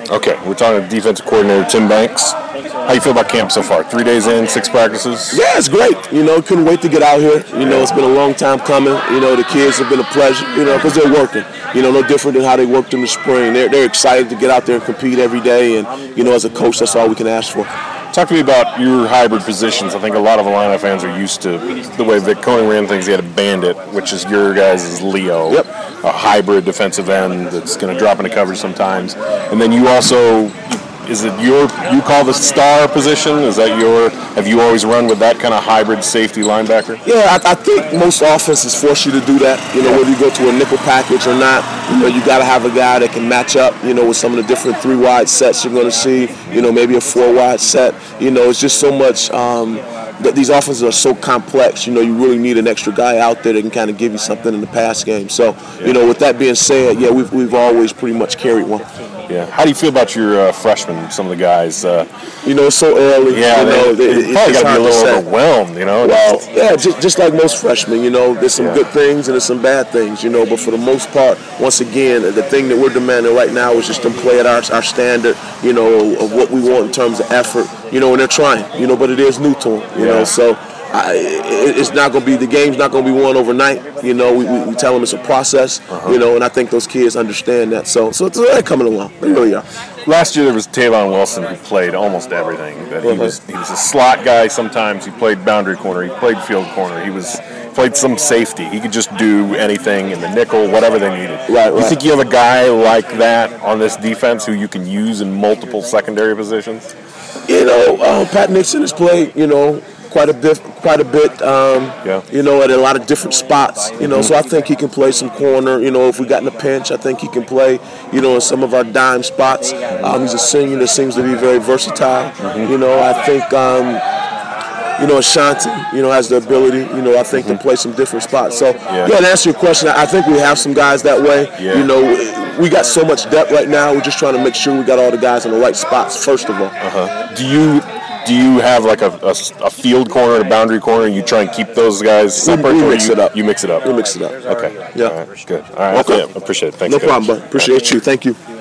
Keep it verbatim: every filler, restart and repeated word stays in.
Okay, we're talking to defensive coordinator Tim Banks. How you feel about camp so far? Three days in, six practices? Yeah, it's great. You know, couldn't wait to get out here. You know, it's been a long time coming. You know, the kids have been a pleasure, you know, because they're working. You know, no different than how they worked in the spring. They're, they're excited to get out there and compete every day. And, you know, as a coach, that's all we can ask for. Talk to me about your hybrid positions. I think a lot of Illini fans are used to the way Vic Koenning ran things. He had a bandit, which is your guys' Leo, yep. a hybrid defensive end that's going to drop into coverage sometimes. And then you also, is it your, you call the star position? Is that your, have you always run with that kind of hybrid safety linebacker? Yeah, I, I think most offenses force you to do that. You know, whether you go to a nickel package or not, you know, you got to have a guy that can match up, you know, with some of the different three-wide sets you're going to see, you know, maybe a four-wide set. You know, it's just so much um, that these offenses are so complex. You know, you really need an extra guy out there that can kind of give you something in the pass game. So, you know, with that being said, yeah, we've, we've always pretty much carried one. Yeah. How do you feel about your uh, freshmen, some of the guys? Uh, you know, it's so early. Yeah, you know, they, they, they probably got to be a little overwhelmed, you know? Well, yeah, just, just like most freshmen, you know, there's some yeah. good things and there's some bad things, you know, but for the most part, once again, the thing that we're demanding right now is just them play at our, our standard, you know, of what we want in terms of effort, you know, and they're trying, you know, but it is new to them, you yeah. know, so. I, it's not going to be, the game's not going to be won overnight. You know, we, we, we tell them it's a process, uh-huh. you know, and I think those kids understand that. So, so they're coming along. They really are. Last year there was Tavon Wilson who played almost everything. But he, uh-huh. was, he was a slot guy sometimes. He played boundary corner. He played field corner. He was played some safety. He could just do anything in the nickel, whatever they needed. Right, right. You think you have a guy like that on this defense who you can use in multiple secondary positions? You know, uh, Pat Nixon has played, you know, quite a bit, quite a bit, um, yeah. you know, at a lot of different spots, you know, mm-hmm. so I think he can play some corner, you know, if we got in a pinch, I think he can play, you know, in some of our dime spots. Um, he's a senior that seems to be very versatile, mm-hmm. you know, I think, um, you know, Ashanti, you know, has the ability, you know, I think mm-hmm. to play some different spots. So, yeah. yeah, to answer your question, I think we have some guys that way, yeah. you know, we got so much depth right now, we're just trying to make sure we got all the guys in the right spots, first of all. Uh-huh. Do you... Do you have like a, a, a field corner and a boundary corner, and you try and keep those guys separate? We, we mix you, it up. You mix it up. We mix it up. Okay. Yeah. All right. Good. All right. Okay. Yeah, appreciate it. Thanks. No guys. problem, bud. Appreciate you. Thank you.